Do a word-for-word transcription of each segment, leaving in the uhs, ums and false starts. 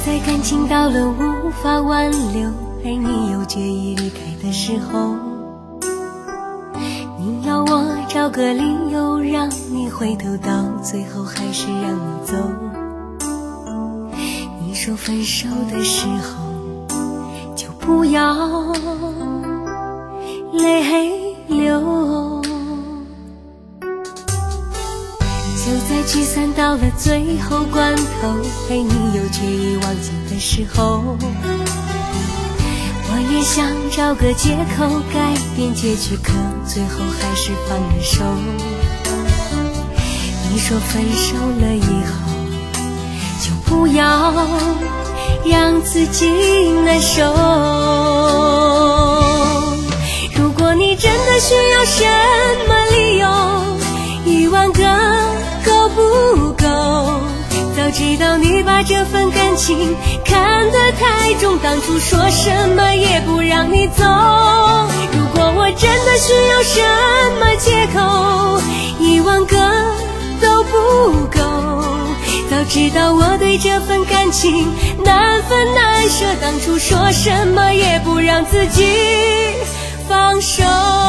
在感情到了无法挽留，而你又决意离开的时候，你要我找个理由让你回头，到最后还是让你走。你说分手的时候就不要泪流，就在聚散到了最后关头，而你又决意忘记的时候，我也想找个借口改变结局，可最后还是放了手。你说分手了以后就不要让自己难受，如果你真的需要什么理由，一万个够不够？早知道你把这份感情看得太重，当初说什么也不让你走。如果我真的需要什么借口，一万个都不够。早知道我对这份感情难分难舍，当初说什么也不让自己放手。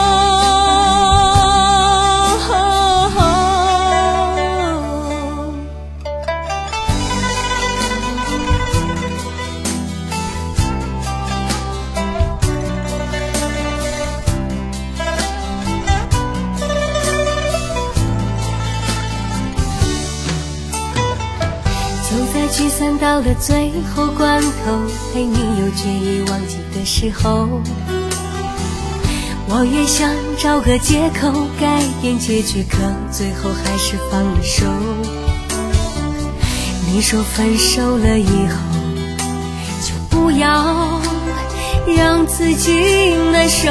就在聚散到了最后关头，而你又决意忘记的时候，我也想找个借口改变结局，可最后还是放了手。你说分手了以后就不要让自己难受，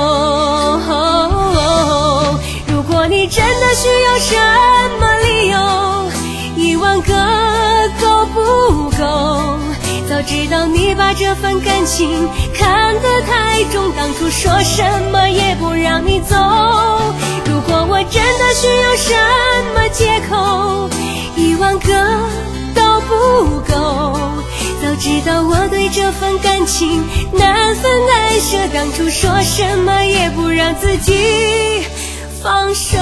如果你真的需要什么理由，一万个够不够？早知道你把这份感情看得太重，当初说什么也不让你走。如果我真的需要什么借口，一万个都不够。早知道我对这份感情难分难舍，当初说什么也不让自己放手。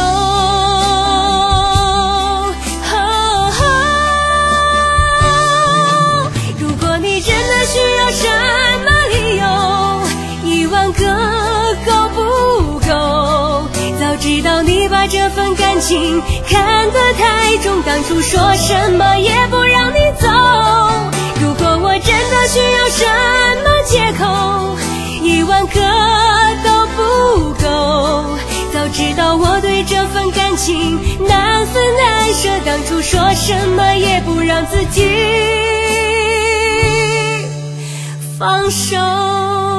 需要什么理由，一万个够不够？早知道你把这份感情看得太重，当初说什么也不让你走。如果我真的需要什么借口，一万个都不够。早知道我对这份感情难分难舍，当初说什么也不让自己放手。